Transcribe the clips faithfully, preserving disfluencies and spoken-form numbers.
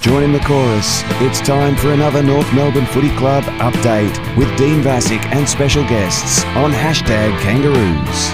Join in the chorus. It's time for another North Melbourne Footy Club update with Dean Vassick and special guests on hashtag Kangaroos.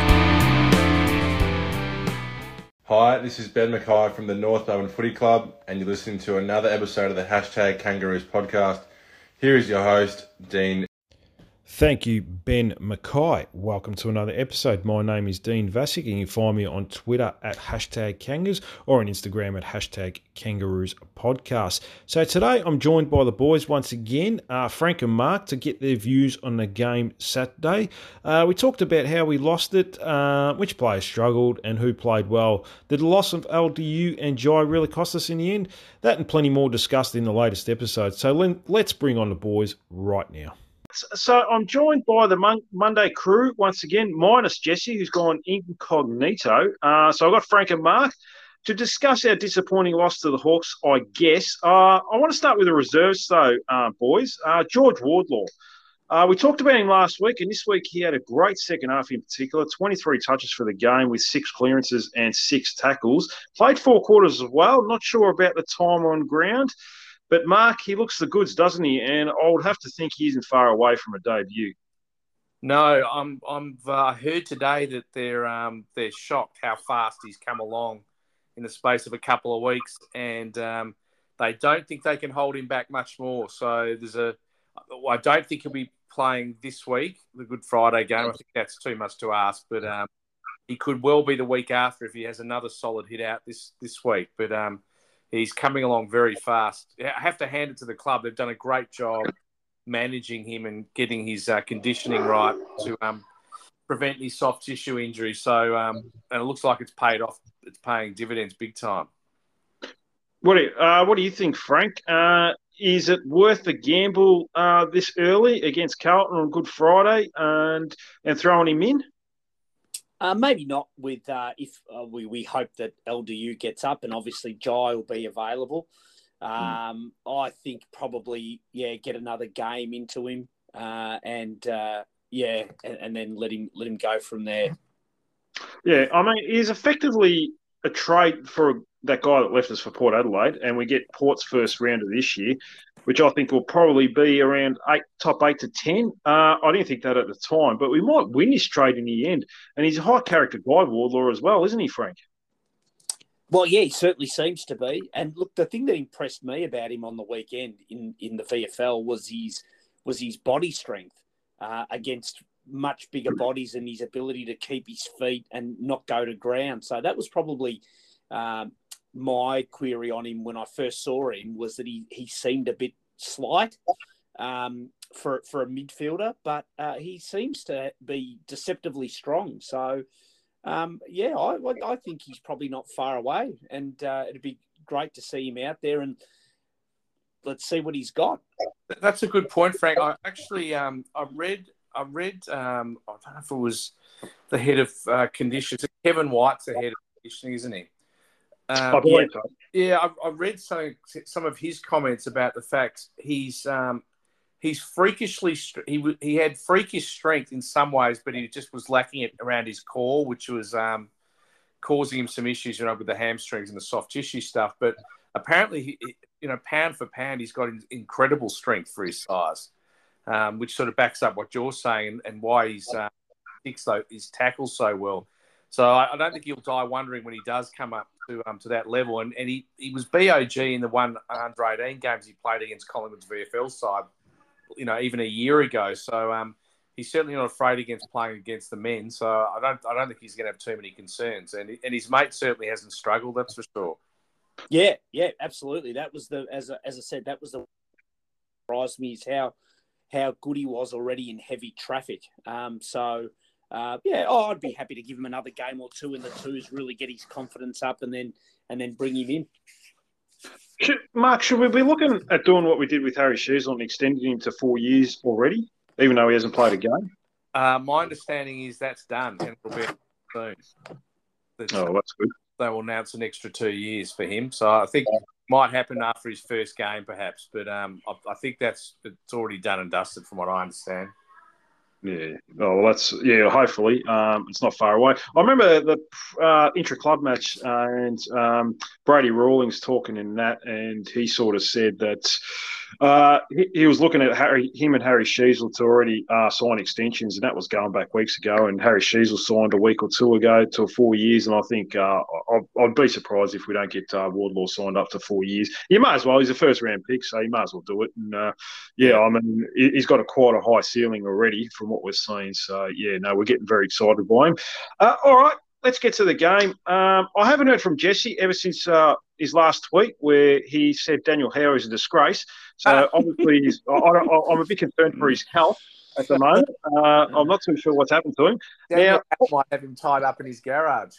Hi, this is Ben Mackay from the North Melbourne Footy Club, and you're listening to another episode of the hashtag Kangaroos podcast. Here is your host, Dean. Thank you, Ben Mackay. Welcome to another episode. My name is Dean Vassick, and you can find me on Twitter at hashtag Kangas or on Instagram at hashtag Kangaroos Podcast. So today I'm joined by the boys once again, uh, Frank and Mark, to get their views on the game Saturday. Uh, we talked about how we lost it, uh, which players struggled and who played well. Did the loss of L D U and Jai really cost us in the end? That and plenty more discussed in the latest episode. So let's bring on the boys right now. So I'm joined by the Mon- Monday crew once again, minus Jesse, who's gone incognito. Uh, so I've got Frank and Mark to discuss our disappointing loss to the Hawks, I guess. Uh, I want to start with the reserves, though, uh, boys. Uh, George Wardlaw. Uh, we talked about him last week, and this week he had a great second half in particular, twenty-three touches for the game with six clearances and six tackles. Played four quarters as well. Not sure about the time on ground. But Mark, he looks the goods, doesn't he? And I would have to think he isn't far away from a debut. No, I'm. I'm. I uh, heard today that they're um, they're shocked how fast he's come along in the space of a couple of weeks, and um, they don't think they can hold him back much more. So there's a. I don't think he'll be playing this week, the Good Friday game. I think that's too much to ask, but um, he could well be the week after if he has another solid hit out this this week. But um. He's coming along very fast. I have to hand it to the club. They've done a great job managing him and getting his uh, conditioning right to um, prevent his soft tissue injury. So, um, and it looks like it's paid off. It's paying dividends big time. What do you, uh, what do you think, Frank? Uh, is it worth the gamble uh, this early against Carlton on Good Friday and and throwing him in? Uh, maybe not with uh, if uh, we, we hope that L D U gets up and obviously Jai will be available. Um, mm. I think probably, yeah, get another game into him uh, and, uh, yeah, and, and then let him let him go from there. Yeah, I mean, he's effectively a trade for that guy that left us for Port Adelaide, and we get Port's first round of this year, which I think will probably be around eight, top eight to ten. Uh, I didn't think that at the time, but we might win this trade in the end. And he's a high-character guy, Wardlaw, as well, isn't he, Frank? Well, yeah, he certainly seems to be. And look, the thing that impressed me about him on the weekend in, in the V F L was his was his body strength uh, against much bigger bodies and his ability to keep his feet and not go to ground. So that was probably um, my query on him when I first saw him, was that he, he seemed a bit slight um, for for a midfielder, but uh, he seems to be deceptively strong. So, um, yeah, I I think he's probably not far away, and uh, it'd be great to see him out there, and let's see what he's got. That's a good point, Frank. I actually um, I read I read um, I don't know if it was the head of uh, conditions. Kevin White's the head of conditioning, isn't he? Um, yeah, yeah I, I read some some of his comments about the fact he's um, he's freakishly he he had freakish strength in some ways, but he just was lacking it around his core, which was um, causing him some issues, you know, with the hamstrings and the soft tissue stuff. But apparently, he, you know, pound for pound, he's got incredible strength for his size, um, which sort of backs up what you're saying and, and why he's uh, kicks so his tackles so well. So I, I don't think he'll die wondering when he does come up to um to that level. And and he, he was B O G in the one under eighteen games he played against Collingwood's V F L side, you know, even a year ago. So um he's certainly not afraid against playing against the men. So I don't I don't think he's going to have too many concerns. And and his mate certainly hasn't struggled. That's for sure. Yeah, yeah, absolutely. That was the as I, as I said, that was the surprised me is how how good he was already in heavy traffic. Um, so. Uh, yeah, oh, I'd be happy to give him another game or two in the twos, really get his confidence up, and then and then bring him in. Should, Mark, should we be looking at doing what we did with Harry Sheezel and extending him to four years already, even though he hasn't played a game? Uh, my understanding is that's done, and it'll be soon. That's, oh, that's good. They will announce an extra two years for him, so I think it might happen after his first game, perhaps. But um, I, I think that's it's already done and dusted, from what I understand. Yeah. Oh, well, that's yeah. Hopefully, um, it's not far away. I remember the uh, intra-club match uh, and um, Brady Rawlings talking in that, and he sort of said that uh, he, he was looking at Harry, him and Harry Sheasel to already uh, sign extensions, and that was going back weeks ago. And Harry Sheasel signed a week or two ago to four years, and I think uh, I'd, I'd be surprised if we don't get uh, Wardlaw signed up to four years. You may as well. He's a first-round pick, so you may as well do it. And uh, yeah, I mean, he's got a quite a high ceiling already from what we're seeing. So, yeah, no, we're getting very excited by him. Uh, all right, let's get to the game. Um, I haven't heard from Jesse ever since uh, his last tweet where he said Daniel Howe is a disgrace. So, obviously, he's, I, I, I'm a bit concerned for his health at the moment. Uh, I'm not too sure what's happened to him. Daniel now, might have him tied up in his garage.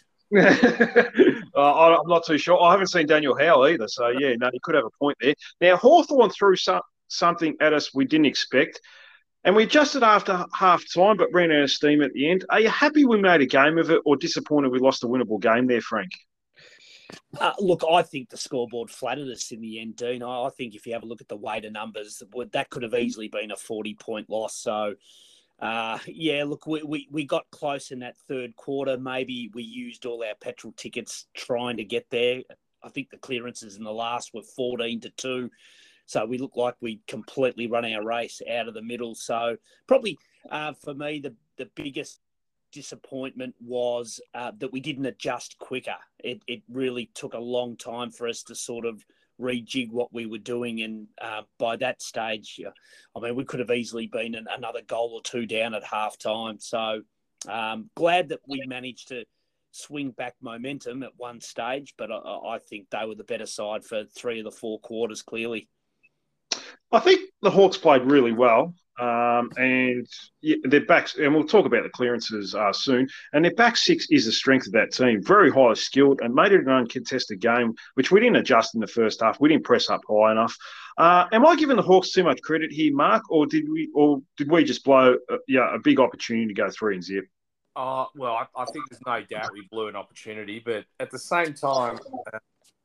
uh, I'm not too sure. I haven't seen Daniel Howe either. So, yeah, no, he could have a point there. Now, Hawthorn threw some, something at us we didn't expect. And we adjusted after half time, but ran out of steam at the end. Are you happy we made a game of it or disappointed we lost a winnable game there, Frank? Uh, look, I think the scoreboard flattered us in the end, Dean. I, I think if you have a look at the weight of numbers, that could have easily been a forty-point loss. So, uh, yeah, look, we, we, we got close in that third quarter. Maybe we used all our petrol tickets trying to get there. I think the clearances in the last were fourteen to two. So we look like we completely run our race out of the middle. So probably uh, for me, the, the biggest disappointment was uh, that we didn't adjust quicker. It, it really took a long time for us to sort of rejig what we were doing. And uh, by that stage, I mean, we could have easily been an, another goal or two down at half time. So um, glad that we managed to swing back momentum at one stage, but I, I think they were the better side for three of the four quarters, clearly. I think the Hawks played really well, um, and yeah, their backs, and we'll talk about the clearances uh, soon. And their back six is the strength of that team, very highly skilled, and made it an uncontested game, which we didn't adjust in the first half. We didn't press up high enough. Uh, am I giving the Hawks too much credit here, Mark, or did we, or did we just blow, uh, yeah, a big opportunity to go three and zip? Uh, well, I, I think there's no doubt we blew an opportunity, but at the same time, uh,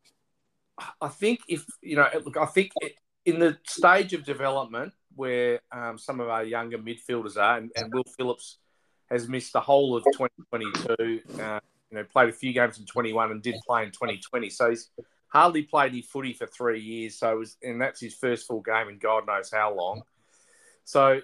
I think if you know, look, I think. It, in the stage of development where um, some of our younger midfielders are, and, and Will Phillips has missed the whole of twenty twenty-two, uh, you know, played a few games in twenty-one and did play in twenty twenty. So he's hardly played any footy for three years. So it was, and that's his first full game in God knows how long. So,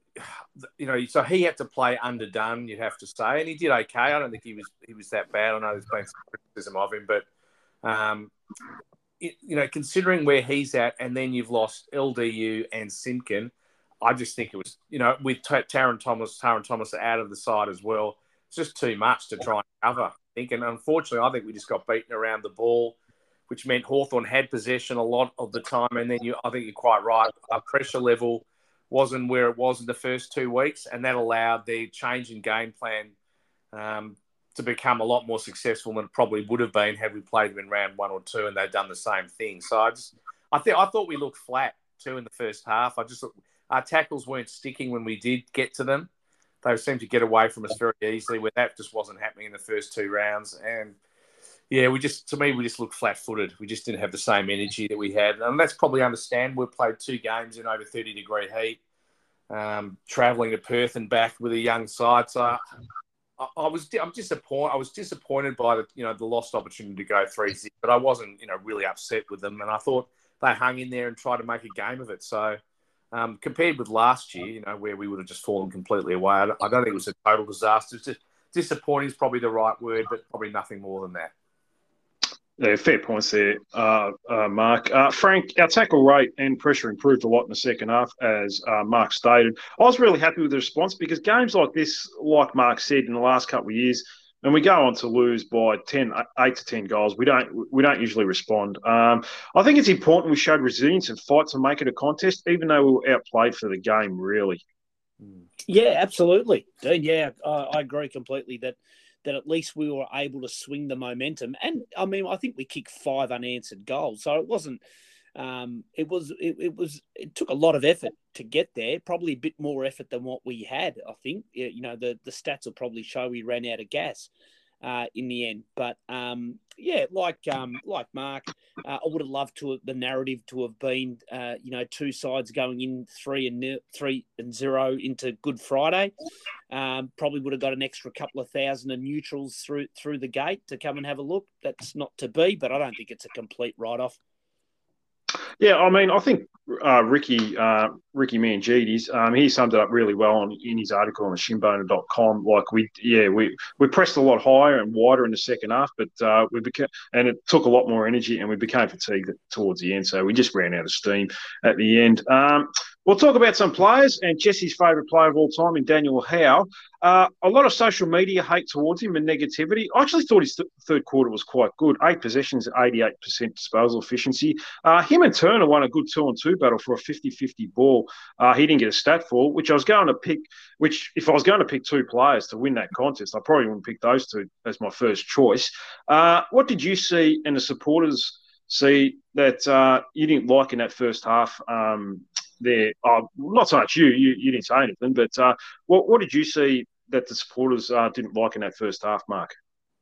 you know, so he had to play underdone, you'd have to say, and he did okay. I don't think he was he was that bad. I know there's been some criticism of him, but um, It, you know, considering where he's at, and then you've lost L D U and Simpkin, I just think it was, you know, with T- Taron Thomas, Taron Thomas out of the side as well, it's just too much to try and cover, I think. And unfortunately, I think we just got beaten around the ball, which meant Hawthorn had possession a lot of the time. And then you, I think you're quite right, our pressure level wasn't where it was in the first two weeks, and that allowed the change in game plan um, to become a lot more successful than it probably would have been had we played them in round one or two and they'd done the same thing. So I just, I think, I thought we looked flat too in the first half. I just, our tackles weren't sticking when we did get to them. They seemed to get away from us very easily, where that just wasn't happening in the first two rounds. And yeah, we just, to me, we just looked flat-footed. We just didn't have the same energy that we had. And that's probably understand. We played two games in over thirty degree heat, um, travelling to Perth and back with a young side. So I, I was, I'm disappointed. I was disappointed by the, you know, the lost opportunity to go three zip, but I wasn't, you know, really upset with them. And I thought they hung in there and tried to make a game of it. So um, compared with last year, you know, where we would have just fallen completely away, I don't, I don't think it was a total disaster. It's just, disappointing is probably the right word, but probably nothing more than that. Yeah, fair points there, uh, uh, Mark. Uh, Frank, our tackle rate and pressure improved a lot in the second half, as uh, Mark stated. I was really happy with the response because games like this, like Mark said, in the last couple of years, and we go on to lose by ten, eight to ten goals, we don't we don't usually respond. Um, I think it's important we showed resilience and fight to make it a contest, even though we were outplayed for the game, really. Yeah, absolutely. Dean, yeah, I, I agree completely that that at least we were able to swing the momentum. And, I mean, I think we kicked five unanswered goals. So it wasn't um, – it was it, it was it took a lot of effort to get there, probably a bit more effort than what we had, I think. You know, the, the stats will probably show we ran out of gas. uh, in the end. But um, yeah, like um, like Mark, uh, I would have loved to have, the narrative to have been, uh, you know, two sides going in three and nil, three and zero into Good Friday. Um, probably would have got an extra couple of thousand of neutrals through through the gate to come and have a look. That's not to be, but I don't think it's a complete write-off. Yeah, I mean, I think uh, Ricky uh, Ricky Mangides, um, he summed it up really well on, in his article on shinboner dot com. Like we, yeah, we, we pressed a lot higher and wider in the second half, but uh, we became, and it took a lot more energy, and we became fatigued towards the end. So we just ran out of steam at the end. Um, we'll talk about some players, and Jesse's favourite player of all time, in Daniel Howe. Uh, a lot of social media hate towards him and negativity. I actually thought his th- third quarter was quite good. Eight possessions, eighty-eight percent disposal efficiency. Uh, him and Turner won a good two-on-two battle for a fifty-fifty ball. Uh, he didn't get a stat for, which I was going to pick, which if I was going to pick two players to win that contest, I probably wouldn't pick those two as my first choice. Uh, what did you see and the supporters see that uh, you didn't like in that first half um, there? Uh, not so much you, you, you didn't say anything, but uh, what, what did you see that the supporters uh, didn't like in that first half, Mark?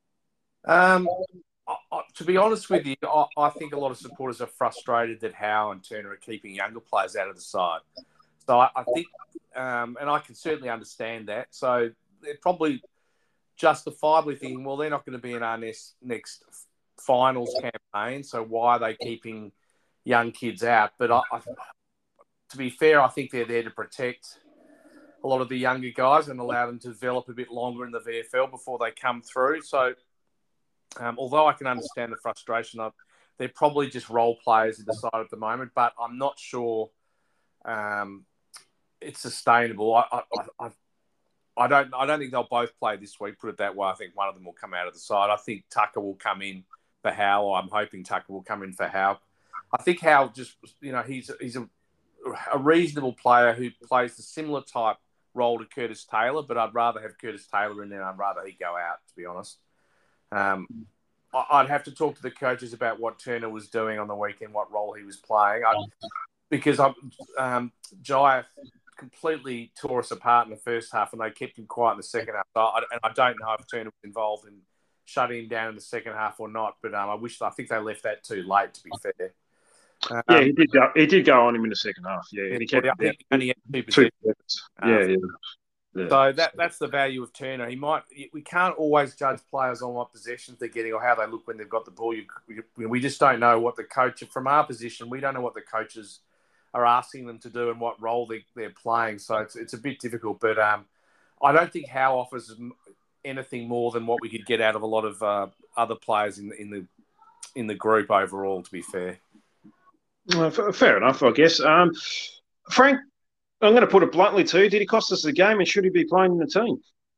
Um, I, I, to be honest with you, I, I think a lot of supporters are frustrated that Howe and Turner are keeping younger players out of the side. So I, I think, um, and I can certainly understand that. So they're probably justifiably thinking, well, they're not going to be in our next, next finals campaign, so why are they keeping young kids out? But I, I, to be fair, I think they're there to protect a lot of the younger guys and allow them to develop a bit longer in the V F L before they come through. So um, although I can understand the frustration, of, they're probably just role players in the side at the moment, but I'm not sure um, it's sustainable. I, I, I, I don't I don't think they'll both play this week, put it that way. I think one of them will come out of the side. I think Tucker will come in for Howe, or I'm hoping Tucker will come in for Howe. I think Howe just, you know, he's, he's a, a reasonable player who plays the similar type role to Curtis Taylor, but I'd rather have Curtis Taylor in there. I'd rather he go out, to be honest. Um, I'd have to talk to the coaches about what Turner was doing on the weekend, what role he was playing, I, because I, um, Jai completely tore us apart in the first half, and they kept him quiet in the second half. So I, and I don't know if Turner was involved in shutting him down in the second half or not, but um, I wish I think they left that too late, to be fair. Um, yeah, he did go. He did go on him in the second half. Yeah, yeah, he kept I think he only had two two possessions. um, yeah, yeah. Yeah. So that that's the value of Turner. He might. We can't always judge players on what possessions they're getting or how they look when they've got the ball. You, we, we just don't know what the coach, from our position, we don't know what the coaches are asking them to do and what role they, they're playing. So it's it's a bit difficult. But um, I don't think Howe offers anything more than what we could get out of a lot of uh, other players in the, in the in the group overall, to be fair. Well, fair enough, I guess. Um, Frank, I'm going to put it bluntly to you. Did he cost us the game, and should he be playing in the team?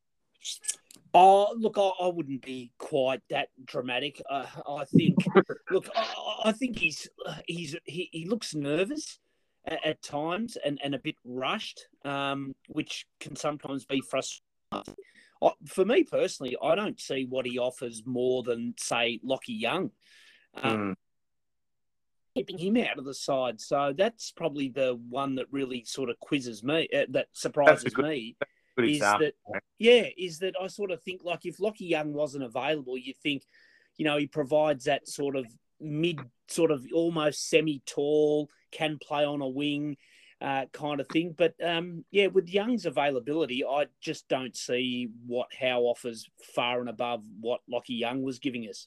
Oh, look, I, I wouldn't be quite that dramatic. Uh, I think, look, I, I think he's he's he, he looks nervous at, at times and, and a bit rushed, um, which can sometimes be frustrating. I, for me personally, I don't see what he offers more than, say, Lockie Young. Um, mm. Keeping him out of the side. So that's probably the one that really sort of quizzes me, uh, that surprises good, me. Good is example. that, yeah, is that I sort of think, like, if Lockie Young wasn't available, you think, you know, he provides that sort of mid, sort of almost semi-tall, can play on a wing uh, kind of thing. But, um, yeah, with Young's availability, I just don't see what Howe offers far and above what Lockie Young was giving us.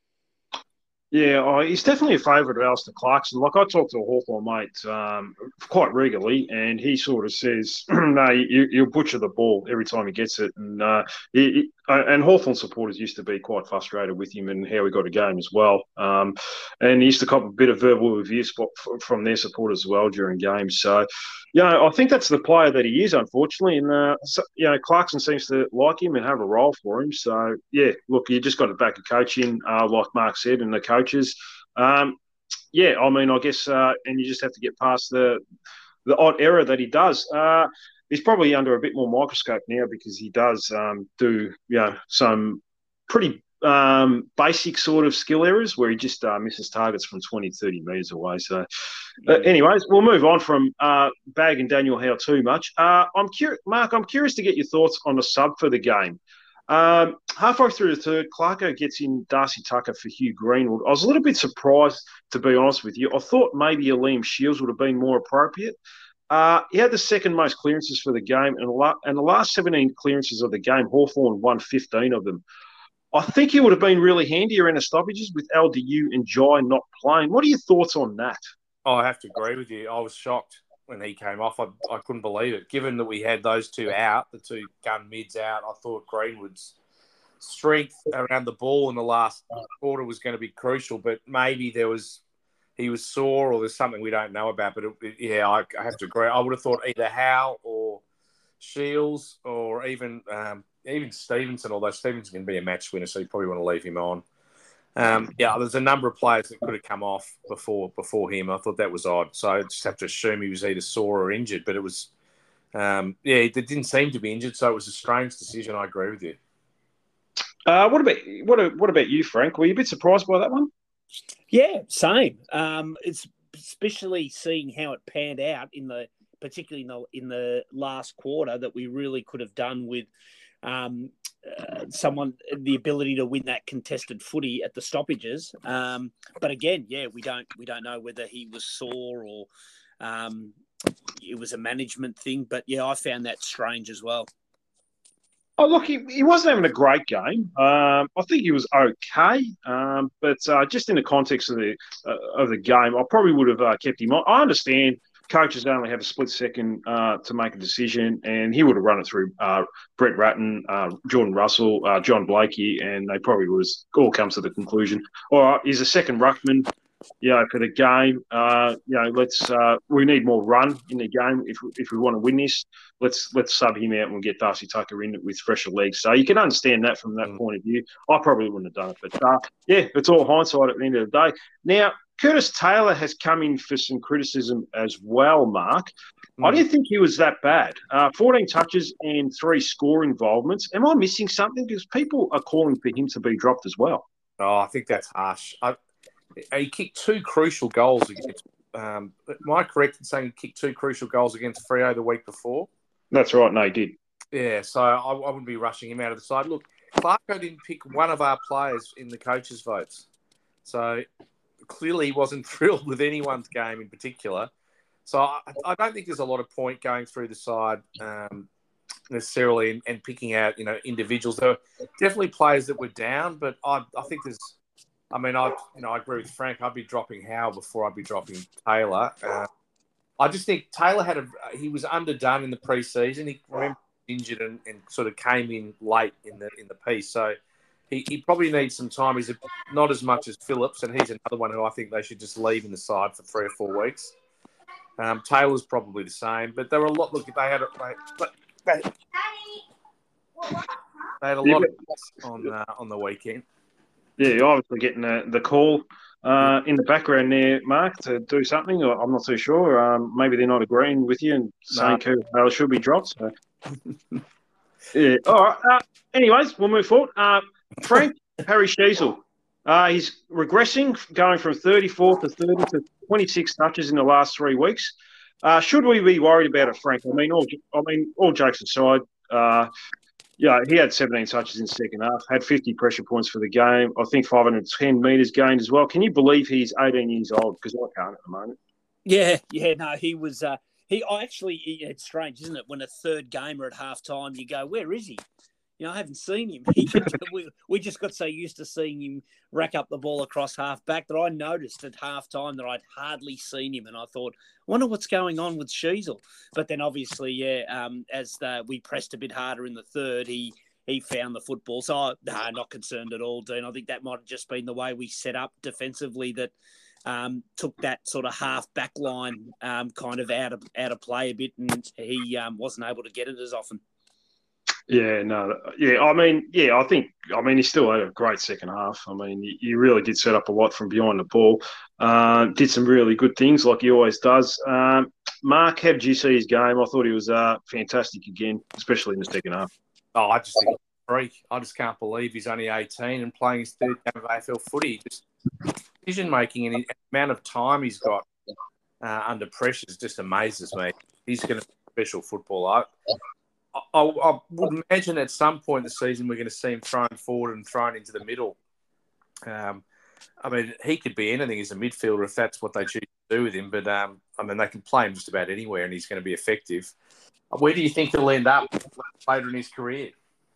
Yeah, oh, he's definitely a favourite of Alistair Clarkson. Like, I talk to a Hawthorn mate um, quite regularly, and he sort of says, no, you, you'll butcher the ball every time he gets it. And uh, he, he, and Hawthorn supporters used to be quite frustrated with him and how he got a game as well. Um, and he used to cop a bit of verbal abuse from their supporters as well during games. So, you know, I think that's the player that he is, unfortunately. And, uh, so, you know, Clarkson seems to like him and have a role for him. So, yeah, look, you just got to back a coach in, uh, like Mark said, and the coaches. Um, yeah, I mean, I guess, uh, and you just have to get past the the odd error that he does. Uh, he's probably under a bit more microscope now because he does um, do, you know, some pretty um, basic sort of skill errors where he just uh, misses targets from twenty, thirty metres away. So, uh, anyways, we'll move on from uh, Bag and Daniel Howe too much. Uh, I'm curious, Mark, I'm curious to get your thoughts on the sub for the game. Um, halfway through the third, Clarko gets in Darcy Tucker for Hugh Greenwood. I was a little bit surprised, to be honest with you. I thought maybe a Liam Shields would have been more appropriate. Uh, he had the second most clearances for the game, and, la- and the last seventeen clearances of the game, Hawthorn won fifteen of them. I think he would have been really handy around the stoppages with L D U and Jai not playing. What are your thoughts on that? Oh, I have to agree with you. I was shocked when he came off. I, I couldn't believe it. Given that we had those two out, the two gun mids out, I thought Greenwood's strength around the ball in the last quarter was going to be crucial, but maybe there was he was sore or there's something we don't know about. But, it, it, yeah, I, I have to agree. I would have thought either Howe or Shields or even um, even Stevenson, although Stevenson can be a match winner, so you probably want to leave him on. Um, yeah, there's a number of players that could have come off before before him. I thought that was odd. So I just have to assume he was either sore or injured. But it was, um, yeah, it didn't seem to be injured, so it was a strange decision. I agree with you. Uh, what about what? What about you, Frank? Were you a bit surprised by that one? Yeah, same. Um, it's especially seeing how it panned out in the, particularly in the in the last quarter, that we really could have done with um, uh, someone the ability to win that contested footy at the stoppages. Um, but again, yeah, we don't we don't know whether he was sore or um, it was a management thing. But yeah, I found that strange as well. Oh, look, he, he wasn't having a great game. Um, I think he was okay, um, but uh, just in the context of the uh, of the game, I probably would have uh, kept him on. I understand coaches only have a split second uh, to make a decision, and he would have run it through uh, Brett Ratton, uh, Jordan Russell, uh, John Blakey, and they probably would have all come to the conclusion, all right, he's a second ruckman, you know, for the game. Uh, you know, let's uh, we need more run in the game if if we want to win this. Let's let's sub him out and we'll get Darcy Tucker in with fresher legs. So you can understand that from that mm. point of view. I probably wouldn't have done it, but uh, yeah, it's all hindsight at the end of the day. Now, Curtis Taylor has come in for some criticism as well, Mark. Mm. I didn't think he was that bad. Uh, fourteen touches and three score involvements. Am I missing something? Because people are calling for him to be dropped as well. Oh, I think that's harsh. I, he kicked two crucial goals against. Um, am I correct in saying he kicked two crucial goals against Freo the week before? That's right. No, he did. Yeah, so I, I wouldn't be rushing him out of the side. Look, Clarko didn't pick one of our players in the coaches' votes, so clearly he wasn't thrilled with anyone's game in particular. So I, I don't think there's a lot of point going through the side um, necessarily and, and picking out, you know, individuals. There were definitely players that were down, but I, I think there's. I mean, I you know I agree with Frank. I'd be dropping Howe before I'd be dropping Taylor. Uh, I just think Taylor had a he was underdone in the preseason. He remember injured and, and sort of came in late in the in the piece, so he, he probably needs some time. He's a, not as much as Phillips, and he's another one who I think they should just leave in the side for three or four weeks. Um, Taylor's probably the same, but there were a lot. Look, they had a they, they, they had a lot of on uh, on the weekend. Yeah, you're obviously getting the, the call uh, in the background there, Mark, to do something. Or I'm not too sure. Um, maybe they're not agreeing with you and saying no. Taylor should be dropped. So. yeah. All right. Uh, anyways, we'll move forward. Uh, Frank Harry Sheezel. Uh, he's regressing, going from thirty-four to thirty to twenty-six touches in the last three weeks. Uh, should we be worried about it, Frank? I mean, all I mean, all jokes aside. Uh, Yeah, he had seventeen touches in the second half, had fifty pressure points for the game. I think five hundred ten metres gained as well. Can you believe he's eighteen years old? Because I can't at the moment. Yeah, yeah, no, he was. Uh, he I actually, it's strange, isn't it? When a third gamer at halftime, you go, where is he? You know, I haven't seen him. He, we, we just got so used to seeing him rack up the ball across half back that I noticed at halftime that I'd hardly seen him, and I thought, I wonder what's going on with Sheezel. But then obviously, yeah, um, as the, we pressed a bit harder in the third, he he found the football. So I'm nah, not concerned at all, Dean. I think that might have just been the way we set up defensively that um, took that sort of half back line um, kind of out of out of play a bit, and he um, wasn't able to get it as often. Yeah, no, yeah, I mean, yeah, I think, I mean, he still had a great second half. I mean, he, he really did set up a lot from behind the ball. Uh, did some really good things like he always does. Um, Mark, how did you see his game? I thought he was uh, fantastic again, especially in the second half. Oh, I just think he's a freak. I just can't believe he's only eighteen and playing his third game of A F L footy. Just decision making and the amount of time he's got uh, under pressure just amazes me. He's going to be a special footballer. I, I would imagine at some point in the season we're going to see him thrown forward and thrown into the middle. Um, I mean, he could be anything as a midfielder if that's what they choose to do with him. But, um, I mean, they can play him just about anywhere and he's going to be effective. Where do you think he'll end up later in his career?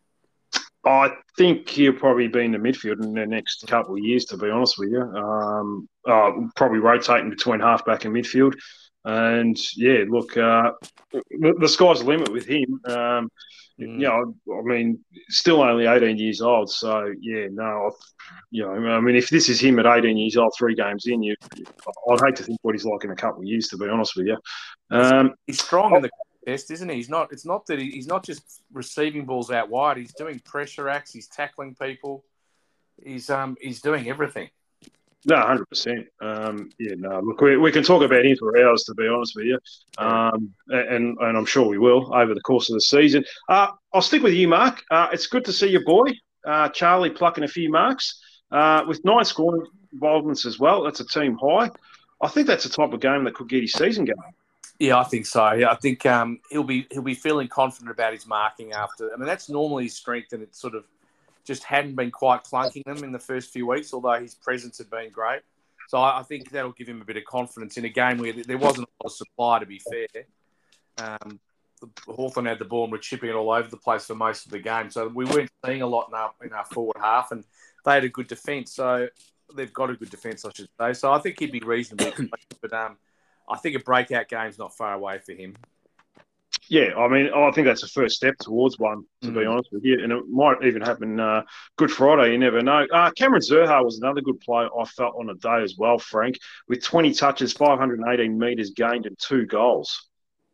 I think he'll probably be in the midfield in the next couple of years, to be honest with you. Um, uh, probably rotating between halfback and midfield. And, yeah, look, uh, the, the sky's the limit with him. Um, mm. You know, I mean, still only eighteen years old. So, yeah, no, you know, I mean, if this is him at eighteen years old, three games in, you, I'd hate to think what he's like in a couple of years, to be honest with you. Um, he's strong in the contest, isn't he? He's not. It's not that he, he's not just receiving balls out wide. He's doing pressure acts. He's tackling people. He's um he's doing everything. No, one hundred percent. Um, yeah, no, look, we, we can talk about him for hours, to be honest with you. Um, and, and I'm sure we will over the course of the season. Uh, I'll stick with you, Mark. Uh, it's good to see your boy, uh, Charlie, plucking a few marks uh, with nine scoring involvements as well. That's a team high. I think that's the type of game that could get his season going. Yeah, I think so. Yeah, I think um, he'll be he'll be feeling confident about his marking after. I mean, that's normally his strength, and it's sort of just hadn't been quite clunking them in the first few weeks, although his presence had been great. So I, I think that'll give him a bit of confidence in a game where there wasn't a lot of supply, to be fair. Um, Hawthorn had the ball and were chipping it all over the place for most of the game. So we weren't seeing a lot in our, in our forward half, and they had a good defence. So they've got a good defence, I should say. So I think he'd be reasonably close, but um, I think a breakout game's not far away for him. Yeah, I mean, I think that's a first step towards one, to mm. be honest with you. And it might even happen uh, Good Friday, you never know. Uh, Cameron Zurhaar was another good play I felt on a day as well, Frank, with twenty touches, five hundred eighteen metres gained and two goals.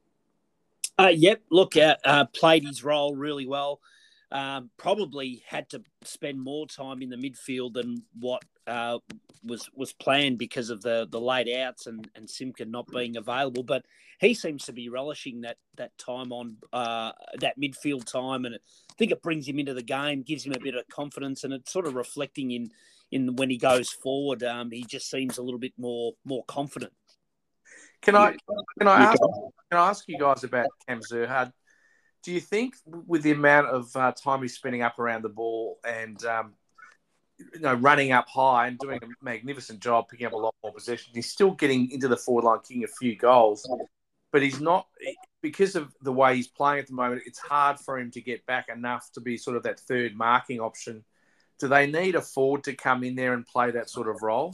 Uh, yep, look, uh, uh, played his role really well. Um, probably had to spend more time in the midfield than what uh, was was planned because of the, the late outs and, and Simpkin not being available. But he seems to be relishing that that time on uh, that midfield time, and I think it brings him into the game, gives him a bit of confidence, and it's sort of reflecting in in when he goes forward. Um, he just seems a little bit more more confident. Can I can I ask can I ask you guys about Cam Zurhaar? Do you think with the amount of uh, time he's spending up around the ball and um, you know running up high and doing a magnificent job picking up a lot more possession, he's still getting into the forward line, kicking a few goals, but he's not because of the way he's playing at the moment. It's hard for him to get back enough to be sort of that third marking option. Do they need a forward to come in there and play that sort of role,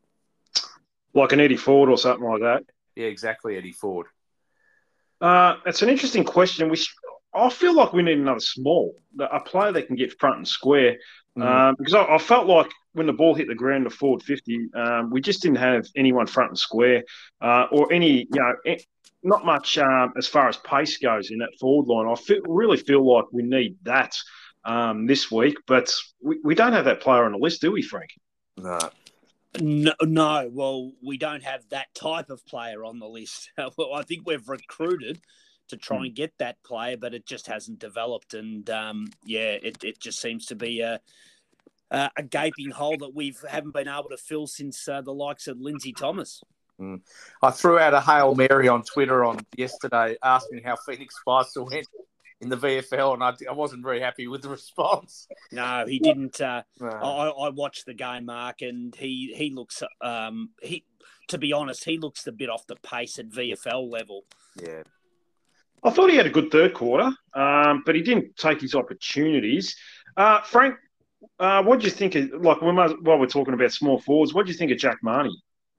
like an Eddie Ford or something like that? Yeah, exactly, Eddie Ford. Uh, it's an interesting question. We, I feel like we need another small, a player that can get front and square. Mm. Um, because I, I felt like when the ball hit the ground to forward fifty, um, we just didn't have anyone front and square, uh, or any, you know, not much um, as far as pace goes in that forward line. I feel, really feel like we need that um, this week, but we, we don't have that player on the list, do we, Frank? No. No, no, well, we don't have that type of player on the list. Well, I think we've recruited to try and get that player, but it just hasn't developed. And, um, yeah, it, it just seems to be a, a, a gaping hole that we haven't been able to fill since uh, the likes of Lindsay Thomas. Mm. I threw out a Hail Mary on Twitter on yesterday asking how Phoenix Spicer went in the V F L, and I, I wasn't very happy with the response. No, he didn't. Uh, no. I, I watched the game, Mark, and he he looks. Um, he, to be honest, he looks a bit off the pace at V F L level. Yeah, I thought he had a good third quarter, um, but he didn't take his opportunities. Uh, Frank, uh, what do you think? Of, like when, while we're talking about small forwards, what do you think of Jack Marnie?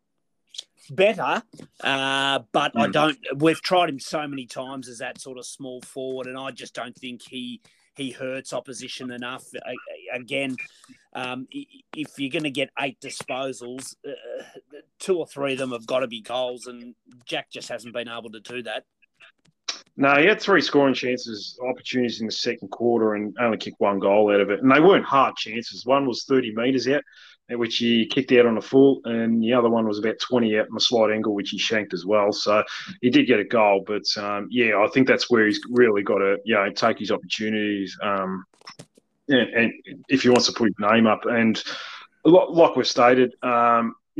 Better, uh, but mm. I don't. We've tried him so many times as that sort of small forward, and I just don't think he he hurts opposition enough. Again, um, if you're going to get eight disposals, uh, two or three of them have got to be goals, and Jack just hasn't been able to do that. No, he had three scoring chances, opportunities in the second quarter, and only kicked one goal out of it. And they weren't hard chances. One was thirty metres out, which he kicked out on a full, and the other one was about twenty out on a slight angle, which he shanked as well. So he did get a goal, but um, yeah, I think that's where he's really got to, you know, take his opportunities. Um, and, and if he wants to put his name up, and like we've stated, um,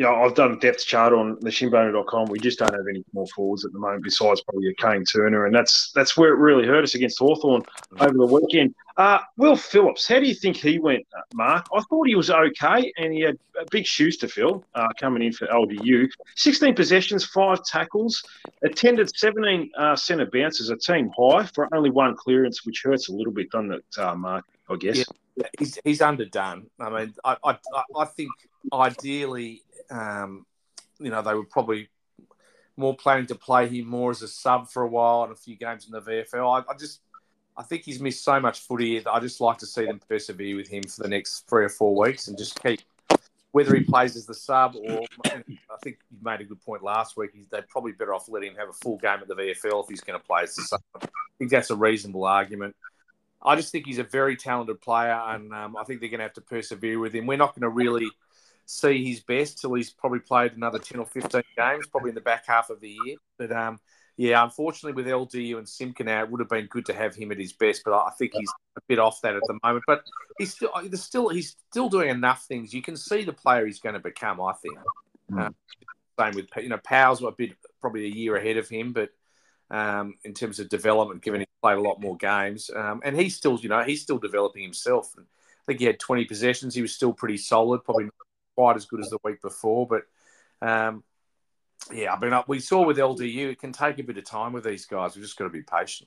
yeah, I've done a depth chart on the shinboner dot com. We just don't have any more forwards at the moment besides probably a Kane Turner, and that's that's where it really hurt us against Hawthorn over the weekend. Uh, Will Phillips, how do you think he went, uh, Mark? I thought he was okay, and he had big shoes to fill uh, coming in for L D U. sixteen possessions, five tackles, attended seventeen uh, centre bounces, a team high for only one clearance, which hurts a little bit, doesn't it, uh, Mark, I guess? Yeah, he's, he's underdone. I mean, I, I, I think ideally, um, you know, they were probably more planning to play him more as a sub for a while and a few games in the V F L. I, I just... I think he's missed so much footy that I just like to see them persevere with him for the next three or four weeks and just keep, whether he plays as the sub or, I think you made a good point last week, they're probably better off letting him have a full game at the V F L if he's going to play as the sub. I think that's a reasonable argument. I just think he's a very talented player, and um, I think they're going to have to persevere with him. We're not going to really see his best till he's probably played another ten or fifteen games, probably in the back half of the year. But, um, yeah, unfortunately with L D U and Simkin now, it would have been good to have him at his best, but I think he's a bit off that at the moment. But he's still, he's still, he's still doing enough things. You can see the player he's going to become, I think. Mm. Um, same with, you know, Powell's a bit, probably a year ahead of him, but um, in terms of development, given he's played a lot more games. Um, and he's still, you know, he's still developing himself. And I think he had twenty possessions. He was still pretty solid, probably not quite as good as the week before, but um, yeah, I mean, we saw with L D U, it can take a bit of time with these guys. We've just got to be patient.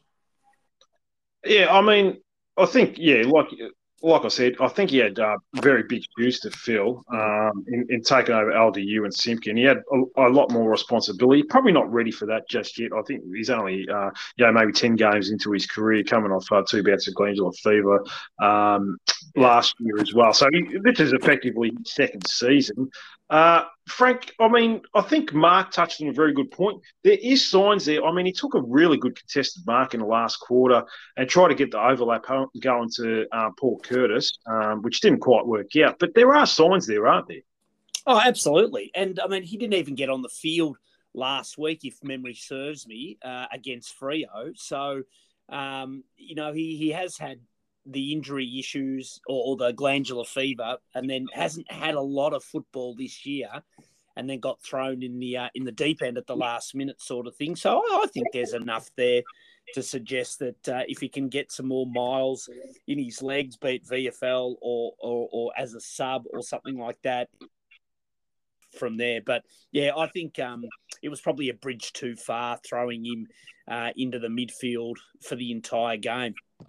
Yeah, I mean, I think, yeah, like like I said, I think he had uh, very big shoes to fill um, in, in taking over L D U and Simpkin. He had a, a lot more responsibility. Probably not ready for that just yet. I think he's only, uh, you know, maybe ten games into his career, coming off uh, two bouts of glandular fever um, last year as well. So he, this is effectively his second season. Uh, Frank, I mean, I think Mark touched on a very good point. There is signs there. I mean, he took a really good contested mark in the last quarter and tried to get the overlap going to uh, Paul Curtis, um, which didn't quite work out. But there are signs there, aren't there? Oh, absolutely. And, I mean, he didn't even get on the field last week, if memory serves me, uh, against Freo. So, um, you know, he, he has had the injury issues or, or the glandular fever, and then hasn't had a lot of football this year, and then got thrown in the uh, in the deep end at the last minute sort of thing. So I, I think there's enough there to suggest that uh, if he can get some more miles in his legs, be it V F L or, or or as a sub or something like that, from there. But yeah, I think um, it was probably a bridge too far throwing him uh, into the midfield for the entire game.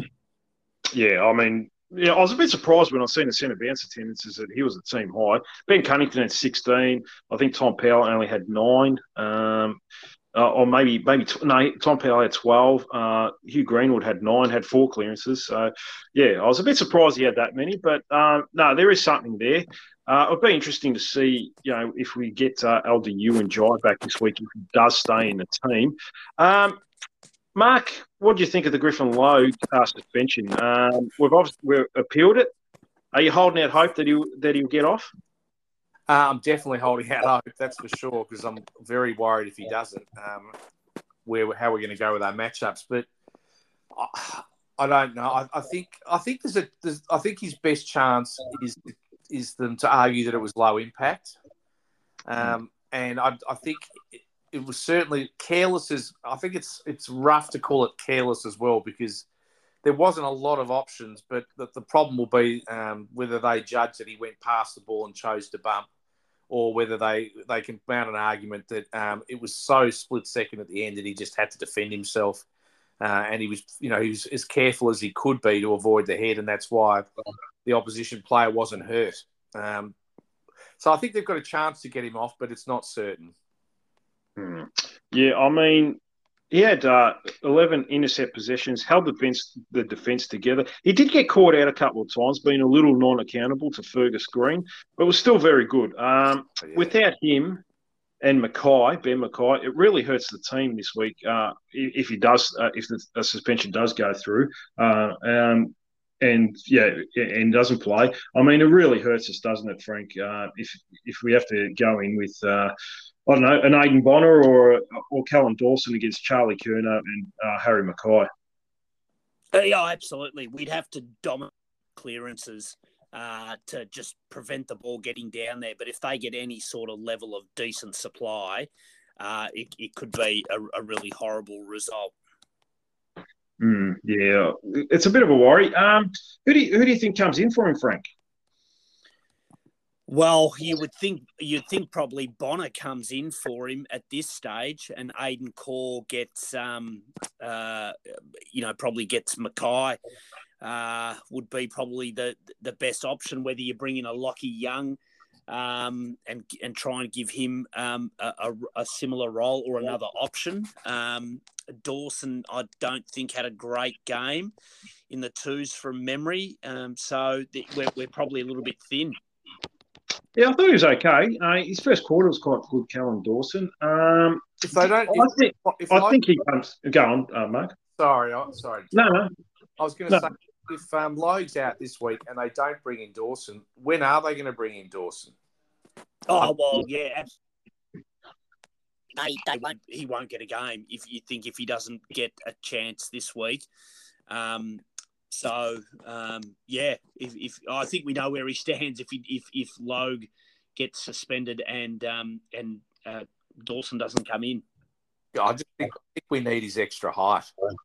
Yeah, I mean, yeah, I was a bit surprised when I seen the centre bounce attendances that he was a team high. Ben Cunnington had sixteen. I think Tom Powell only had nine. Um, uh, or maybe, maybe no, Tom Powell had twelve. Uh, Hugh Greenwood had nine, had four clearances. So, yeah, I was a bit surprised he had that many. But, um, no, there is something there. Uh, it'll be interesting to see, you know, if we get uh, L D U and Jai back this week, if he does stay in the team. Um, Mark, what do you think of the Griffin Lowe uh, suspension? Um, we've obviously we've appealed it. Are you holding out hope that he'll that he'll get off? Uh, I'm definitely holding out hope, that's for sure, because I'm very worried if he doesn't. Um, where how we're going to go with our matchups, but I, I don't know. I, I think I think there's a there's, I think his best chance is is them to argue that it was low impact, um, and I, I think. It, It was certainly careless. As I think it's it's rough to call it careless as well, because there wasn't a lot of options. But the, the problem will be um, whether they judge that he went past the ball and chose to bump, or whether they, they can mount an argument that um, it was so split second at the end that he just had to defend himself, uh, and he was you know he was as careful as he could be to avoid the head, and that's why the opposition player wasn't hurt. Um, so I think they've got a chance to get him off, but it's not certain. Hmm. Yeah, I mean, he had uh, eleven intercept possessions, held the defence, the defence together. He did get caught out a couple of times, being a little non-accountable to Fergus Green, but was still very good. Um, yeah. Without him and Mackay, Ben Mackay, it really hurts the team this week uh, if he does, uh, if the, the suspension does go through. Uh, um, and yeah, and doesn't play. I mean, it really hurts us, doesn't it, Frank? Uh, if if we have to go in with. Uh, I don't know, an Aidan Bonner or or Callum Dawson against Charlie Curnow and uh, Harry Mackay. Uh, yeah, absolutely. We'd have to dominate clearances uh, to just prevent the ball getting down there. But if they get any sort of level of decent supply, uh, it, it could be a, a really horrible result. Mm, yeah, it's a bit of a worry. Um, who do you, who do you think comes in for him, Frank? Well, you would think you'd think probably Bonner comes in for him at this stage, and Aiden Core gets, um, uh, you know, probably gets Mackay. Uh, would be probably the the best option. Whether you bring in a Lockie Young, um, and and try and give him um, a, a, a similar role or another option. Um, Dawson, I don't think had a great game in the twos from memory, um, so th- we're we're probably a little bit thin. Yeah, I thought he was okay. Uh, his first quarter was quite good, Callum Dawson. Um, if they don't, I if, think, if I Logue, think he comes. Go on, uh, Mark. Sorry, oh, sorry. No, no. I was going to No. say, if um, Logue's out this week and they don't bring in Dawson, when are they going to bring in Dawson? Oh well, yeah, absolutely. They, they won't. He won't get a game if you think if he doesn't get a chance this week. Um, so um, yeah, if, if I think we know where he stands if he, if if Logue gets suspended and um, and uh, Dawson doesn't come in. Yeah, I just think, I think we need his extra height.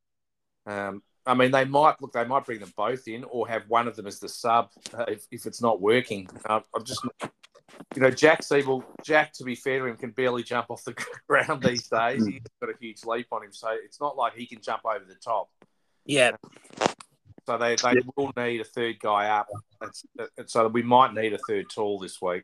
Um, I mean, they might look. They might bring them both in, or have one of them as the sub uh, if, if it's not working. Uh, I'm just, you know, Jack Siebel. Jack, to be fair to him, can barely jump off the ground these days. He's got a huge leap on him, so it's not like he can jump over the top. Yeah. So they, they yeah. will need a third guy up. It's, it, so we might need a third tall this week.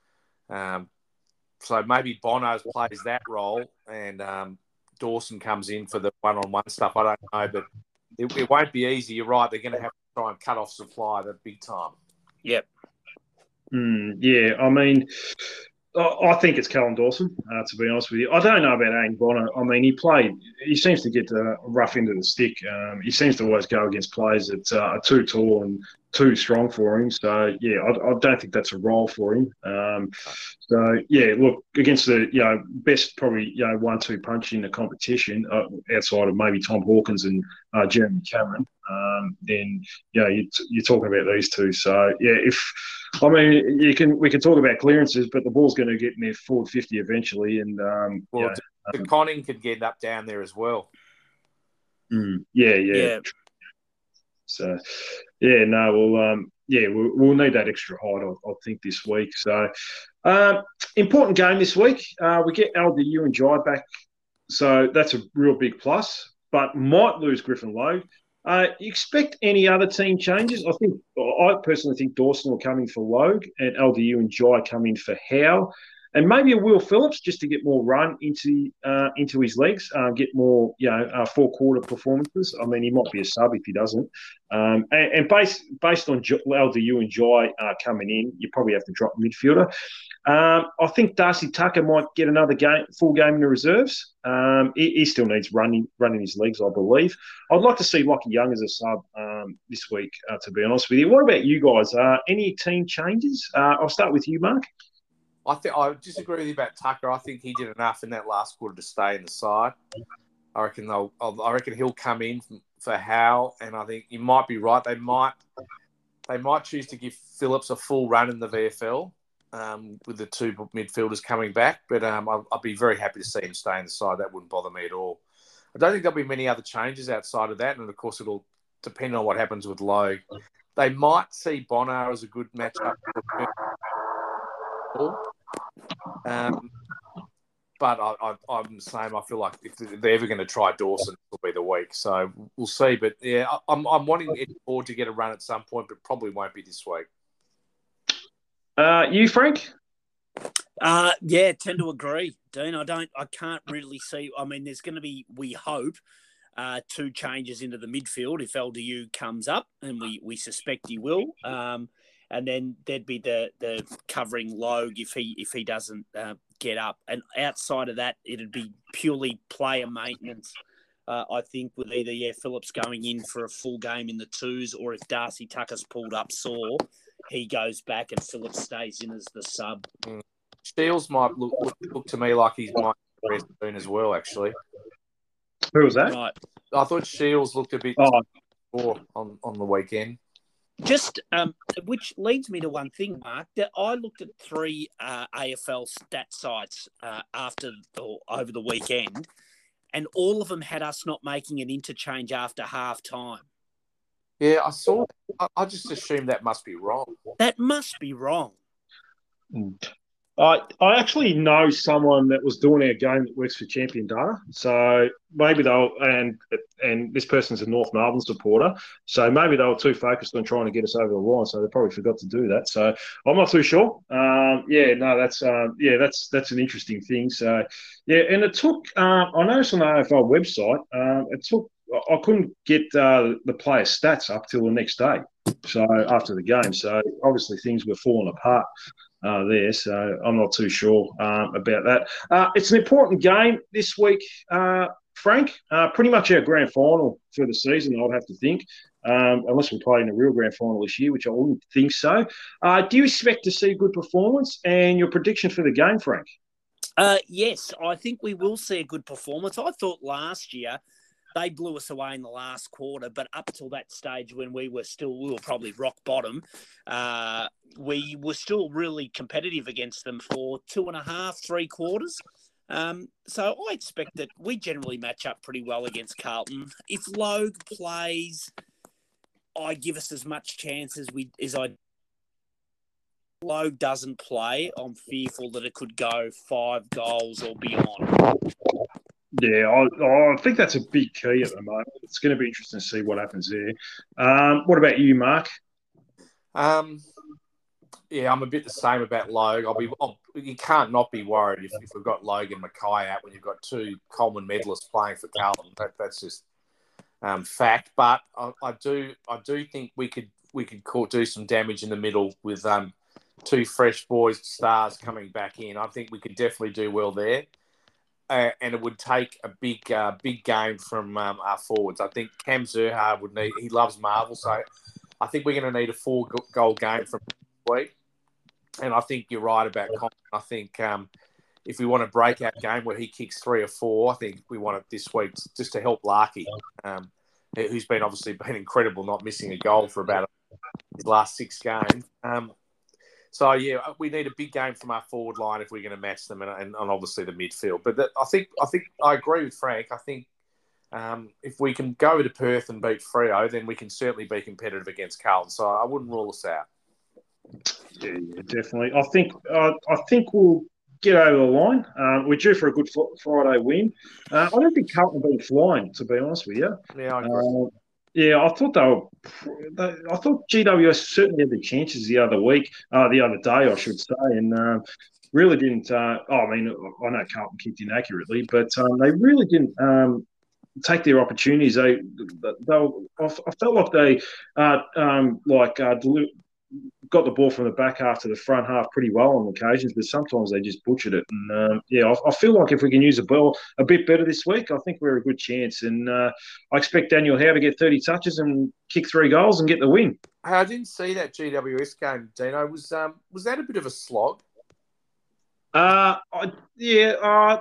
Um, so maybe Bono plays that role and um, Dawson comes in for the one-on-one stuff. I don't know, but it, it won't be easy. You're right. They're going to have to try and cut off supply the big time. Yep. Mm, yeah, I mean, I think it's Callum Dawson, uh, to be honest with you. I don't know about Aiden Bonner. I mean, he played, he seems to get the rough end of the stick. Um, he seems to always go against players that uh, are too tall and too strong for him. So, yeah, I, I don't think that's a role for him. Um, so, yeah, look, against the, you know, best probably, you know, one two punch in the competition, uh, outside of maybe Tom Hawkins and uh, Jeremy Cameron, um, then, you know, you, you're talking about these two. So, yeah, if... I mean, you can we can talk about clearances, but the ball's going to get in their forward fifty eventually, and um, well, yeah, the um, Conning could get up down there as well. Mm, yeah, yeah, Yeah. So, yeah, no, well, um, yeah, we'll, we'll need that extra height, I, I think, this week. So, um, important game this week. Uh, we get L D U and Jai back, so that's a real big plus. But might lose Griffin Logue. Uh, you expect any other team changes? I think I personally think Dawson will come in for Logue and L D U and Jai come in for Howe, and maybe a Will Phillips just to get more run into uh, into his legs, uh, get more you know uh, four quarter performances. I mean, he might be a sub if he doesn't. Um, and, and based based on L D U and Jai uh, coming in, you probably have to drop midfielder. Um, I think Darcy Tucker might get another game, full game in the reserves. Um, he, he still needs running, running his legs, I believe. I'd like to see Lockie Young as a sub um, this week, uh, to be honest with you. What about you guys? Uh, any team changes? Uh, I'll start with you, Mark. I think I disagree with you about Tucker. I think he did enough in that last quarter to stay in the side. I reckon they'll. I reckon he'll come in for Howe, and I think you might be right. They might, they might choose to give Phillips a full run in the V F L. Um, with the two midfielders coming back, but um, I'll, I'll be very happy to see him stay in the side. That wouldn't bother me at all. I don't think there'll be many other changes outside of that, and of course it'll depend on what happens with Logue. They might see Bonar as a good matchup, um, but I, I, I'm the same. I feel like if they're ever going to try Dawson, it'll be the week. So we'll see. But yeah, I'm, I'm wanting Ed Ford to get a run at some point, but probably won't be this week. Uh, you, Frank? Uh, yeah, tend to agree, Dean. I don't, I can't really see. I mean, there's going to be, we hope, uh, two changes into the midfield if L D U comes up, and we, we suspect he will. Um, and then there'd be the the covering Logue if he if he doesn't uh, get up. And outside of that, it'd be purely player maintenance. Uh, I think with either yeah Phillips going in for a full game in the twos, or if Darcy Tucker's pulled up sore, he goes back and Phillips stays in as the sub. Mm. Shields might look, look look to me like he's might rest soon as well. Actually, who was that? Right. I thought Shields looked a bit oh. poor on, on the weekend. Just, um, which leads me to one thing, Mark. That I looked at three uh, A F L stat sites uh, after or over the weekend, and all of them had us not making an interchange after half time. Yeah, I saw. I, I just assumed that must be wrong. That must be wrong. I I actually know someone that was doing our game that works for Champion Data. So maybe they'll and and this person's a North Melbourne supporter. So maybe they were too focused on trying to get us over the line. So they probably forgot to do that. So I'm not too sure. Um, yeah, no, that's um, yeah, that's that's an interesting thing. So yeah, and it took. Uh, I noticed on the A F L website, um, it took. I couldn't get uh, the player stats up till the next day. So after the game, so obviously things were falling apart. Uh, there, so I'm not too sure um, about that. Uh, it's an important game this week, uh, Frank. Uh, pretty much our grand final for the season, I'd have to think, um, unless we play in a real grand final this year, which I wouldn't think so. Uh, do you expect to see good performance and your prediction for the game, Frank? Uh, yes, I think we will see a good performance. I thought last year they blew us away in the last quarter, but up till that stage when we were still, we were probably rock bottom, uh, we were still really competitive against them for two and a half, three quarters. Um, so I expect that we generally match up pretty well against Carlton. If Logue plays, I give us as much chance as we as I. Logue doesn't play, I'm fearful that it could go five goals or beyond. Yeah, I, I think that's a big key at the moment. It's going to be interesting to see what happens there. Um, what about you, Mark? Um, yeah, I'm a bit the same about Logue. I'll be. I'll, you can't not be worried if, if we've got Logue and Mackay out when you've got two Coleman medalists playing for Carlton. That, that's just um, fact. But I, I do, I do think we could we could do some damage in the middle with um, two fresh boys, stars coming back in. I think we could definitely do well there. Uh, and it would take a big, uh, big game from um, our forwards. I think Cam Zurhaar would need. He loves Marvel, so I think we're going to need a four-goal game from this week. And I think you're right about Colin. I think um, if we want a breakout game where he kicks three or four, I think we want it this week just to help Larky, um, who's been obviously been incredible, not missing a goal for about his last six games. Um, So, yeah, we need a big game from our forward line if we're going to match them and, and, and obviously the midfield. But that, I think I think I agree with Frank. I think um, if we can go to Perth and beat Freo, then we can certainly be competitive against Carlton. So I wouldn't rule us out. Yeah, yeah definitely. I think uh, I think we'll get over the line. Uh, we're due for a good Friday win. Uh, I don't think Carlton have been flying, to be honest with you. Yeah, I agree. Uh, Yeah, I thought they were. They, I thought G W S certainly had the chances the other week, uh, the other day, I should say, and uh, really didn't. Uh, oh, I mean, I know Carlton kicked inaccurately, but um, they really didn't um, take their opportunities. They, they, were, I felt like they, uh, um, like uh, deli- got the ball from the back half to the front half pretty well on occasions, but sometimes they just butchered it. And um, yeah, I, I feel like if we can use the ball a bit better this week, I think we're a good chance. And uh, I expect Daniel Howe to get thirty touches and kick three goals and get the win. Hey, I didn't see that G W S game, Dino. Was um was that a bit of a slog? Uh, I, yeah, uh,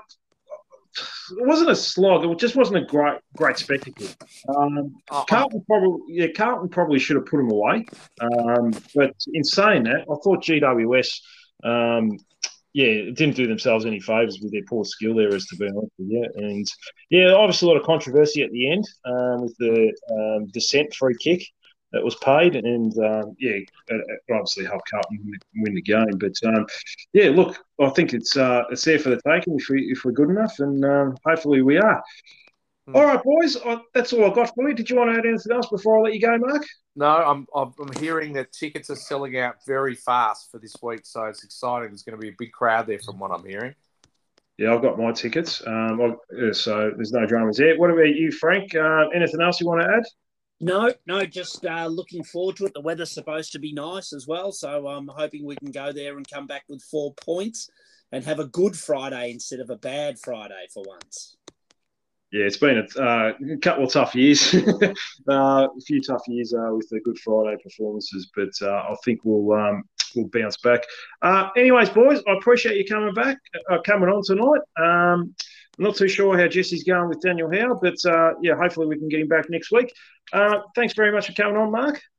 it wasn't a slog. It just wasn't a great, great spectacle. Um, oh, Carlton probably, yeah, Carlton probably should have put him away. Um, but in saying that, I thought G W S, um, yeah, didn't do themselves any favours with their poor skill there, as to be honest with you. And yeah, obviously a lot of controversy at the end um, with the um, descent free kick that was paid, and um, yeah, it obviously helped Carlton win the game. But um, yeah, look, I think it's uh, it's there for the taking if we if we're good enough, and um, hopefully we are. Mm. All right, boys, I, that's all I got for you. Did you want to add anything else before I let you go, Mark? No, I'm I'm hearing that tickets are selling out very fast for this week, so it's exciting. There's going to be a big crowd there, from what I'm hearing. Yeah, I've got my tickets, um, I, so there's no dramas there. What about you, Frank? Uh, anything else you want to add? No, no, just uh, looking forward to it. The weather's supposed to be nice as well, so I'm hoping we can go there and come back with four points and have a good Friday instead of a bad Friday for once. Yeah, it's been a uh, couple of tough years, uh, a few tough years uh, with the Good Friday performances, but uh, I think we'll um, we'll bounce back. Uh, anyways, boys, I appreciate you coming back, uh, coming on tonight. Um, I'm not too sure how Jesse's going with Daniel Howe, but uh, yeah, hopefully we can get him back next week. Uh, thanks very much for coming on, Mark.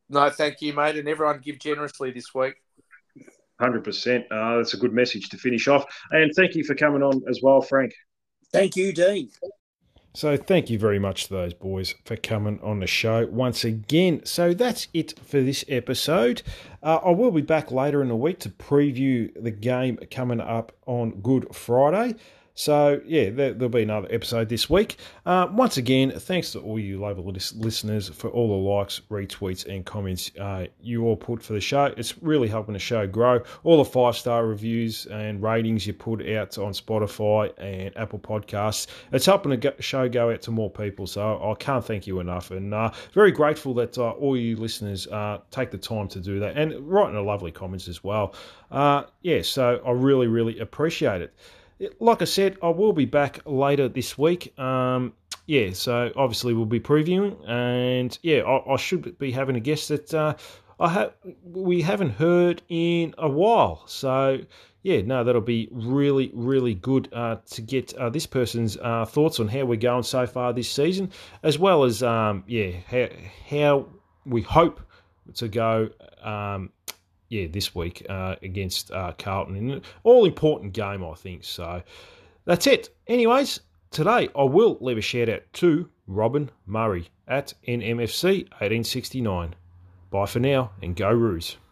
No, thank you, mate. And everyone give generously this week. one hundred percent. Uh, that's a good message to finish off. And thank you for coming on as well, Frank. Thank you, Dean. So thank you very much to those boys for coming on the show once again. So that's it for this episode. Uh, I will be back later in the week to preview the game coming up on Good Friday. So, yeah, there, there'll be another episode this week. Uh, once again, thanks to all you local listeners for all the likes, retweets, and comments uh, you all put for the show. It's really helping the show grow. All the five-star reviews and ratings you put out on Spotify and Apple Podcasts. It's helping the show go out to more people, so I can't thank you enough. And uh, very grateful that uh, all you listeners uh, take the time to do that and writing the lovely comments as well. Uh, yeah, so I really, really appreciate it. Like I said, I will be back later this week. Um, yeah, so obviously we'll be previewing, and yeah, I, I should be having a guest that uh, I have we haven't heard in a while. So yeah, no, that'll be really, really good uh, to get uh, this person's uh, thoughts on how we're going so far this season, as well as um, yeah, how, how we hope to go. Um, Yeah, this week uh, against uh, Carlton in an all-important game, I think. So that's it. Anyways, today I will leave a shout-out to Robin Murray at N M F C eighteen sixty-nine. Bye for now, and go Roos.